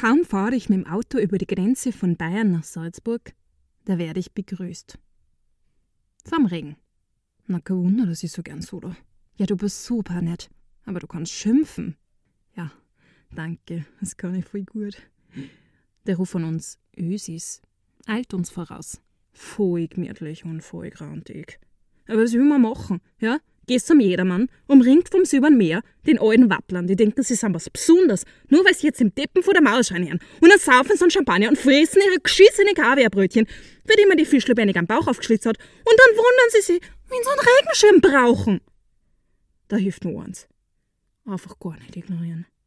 Kaum fahre ich mit dem Auto über die Grenze von Bayern nach Salzburg, da werde ich begrüßt. Vom Regen. Na, kein Wunder, dass ich so gern soda. Ja, du bist super nett, aber du kannst schimpfen. Ja, danke, das kann ich voll gut. Der Ruf von uns Ösis eilt uns voraus. Voll gemütlich und voll grantig. Aber was will man machen, ja? Gehst zum Jedermann, umringt vom silbernen Meer, den alten Wapplern, die denken, sie sind was Besonderes, nur weil sie jetzt im Deppen vor der Mauer schreien. Und dann saufen sie einen Champagner und fressen ihre geschissenen Kaviarbrötchen, für die man die Fischlebenig am Bauch aufgeschlitzt hat. Und dann wundern sie sich, wenn sie einen Regenschirm brauchen. Da hilft nur eins. Einfach gar nicht ignorieren.